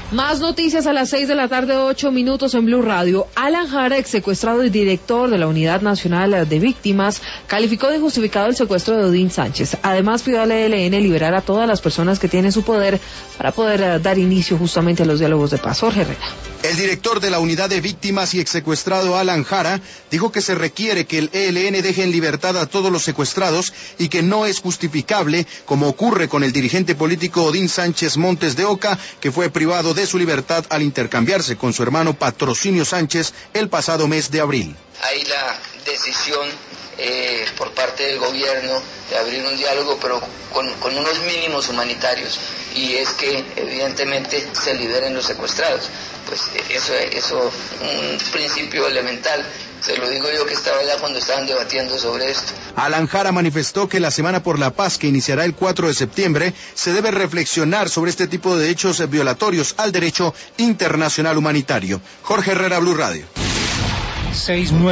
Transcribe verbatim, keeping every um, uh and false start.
Más noticias a las seis de la tarde, ocho minutos en Blue Radio. Alan Jara, ex secuestrado y director de la Unidad Nacional de Víctimas, calificó de injustificado el secuestro de Odín Sánchez. Además, pidió al E L N liberar a todas las personas que tienen su poder para poder uh, dar inicio justamente a los diálogos de paz. Jorge Herrera. El director de la Unidad de Víctimas y ex secuestrado Alan Jara dijo que se requiere que el E L N deje en libertad a todos los secuestrados y que no es justificable, como ocurre con el dirigente político Odín Sánchez Montes de Oca, que fue privado de de su libertad al intercambiarse con su hermano Patrocinio Sánchez el pasado mes de abril. Hay la decisión eh, por parte del gobierno de abrir un diálogo, pero con, con unos mínimos humanitarios, y es que evidentemente se liberen los secuestrados. Pues eso es un principio elemental. Se lo digo yo que estaba allá cuando estaban debatiendo sobre esto. Alan Jara manifestó que la Semana por la Paz, que iniciará el cuatro de septiembre, se debe reflexionar sobre este tipo de hechos violatorios al derecho internacional humanitario. Jorge Herrera, Blue Radio. seis nueve